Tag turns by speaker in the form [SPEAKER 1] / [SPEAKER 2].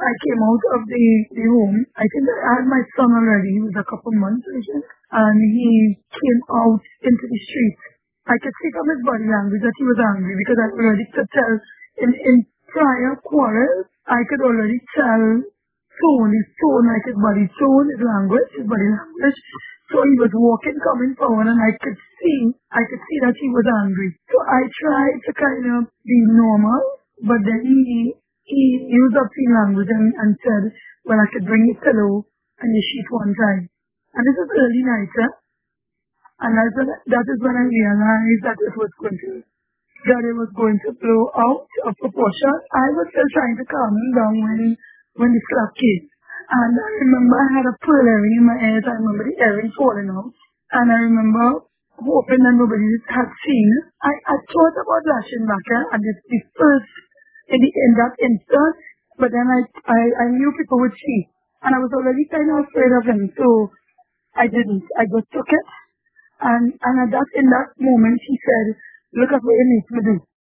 [SPEAKER 1] I came out of the home. I think I had my son already. He was a couple months, I think. And he came out into the street. I could see from his body language that he was angry because I already could tell in prior quarrels, I could already tell his tone, like his body tone, his body language. So he was walking, coming forward, and I could see that he was angry. So I tried to kind of be normal, but then he used up the language and said, well, I could bring the pillow and the sheet one time. And this was early night, and that is when I realized that it was going to blow out of proportion. I was still trying to calm him down when the slap came. And I remember I had a pearl earring in my ears. I remember the earring falling out. And I remember hoping that nobody had seen. I thought about lashing back at the first, in that instant. But then I knew people would see. And I was already kind of afraid of him. So I didn't. I just took it. And in that moment, he said, look at what you need to do.